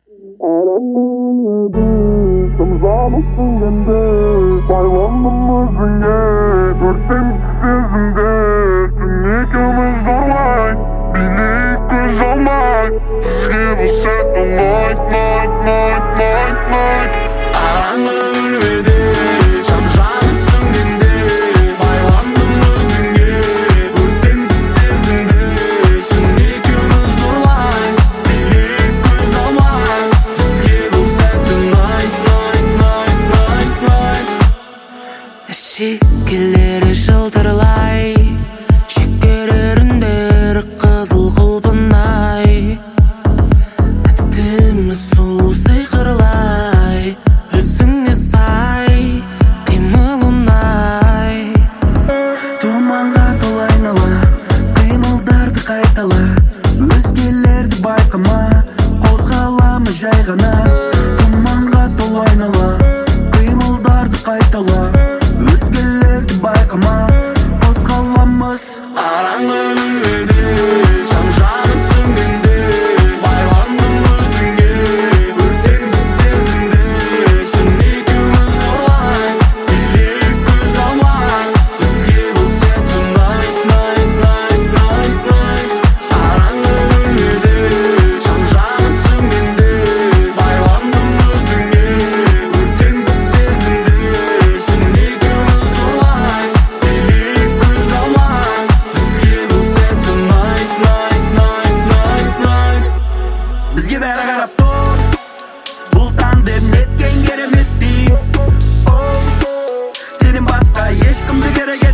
Sımzanısın Baylandım özünge Örten sezinde Tüm ikimiz zorlay Bilik göz almay Bizge bulsa da night Aranla ölmedi Şamşanıpsın dinde Baylandım özünge Örten sezinde Tüm ikimiz zorlay Bilik göz almay Bizge bulsa da night Şekillері жылтырлай Шекереріндер қызыл құлпынай Бітімі сұлу сиқырлай Өзіңе сай қимылынай Тұманға толы айнала Қимылдарды қайтала Өзгелерді байқама Қозғаламы жай ғана Тұманға толы айнала Қимылдарды қайтала Өзгелерді байқама Қозғаламыз Араңы өлмеді Шамшаныпсың менде Байландым өзіңе Өртенді сезімде Түн екеуміз нұрлай Билік көз алмай Бізге болса tonight Араңы өлмеді Шамшаныпсың менде Байландым өзіңе Өртенді сезімде Түн екеуміз нұрлай Билік көз алмай Бізге болса tonight Бізге бәрі қарап тұр Бұл тандем неткен керемет би Сенен басқа ешкімді керек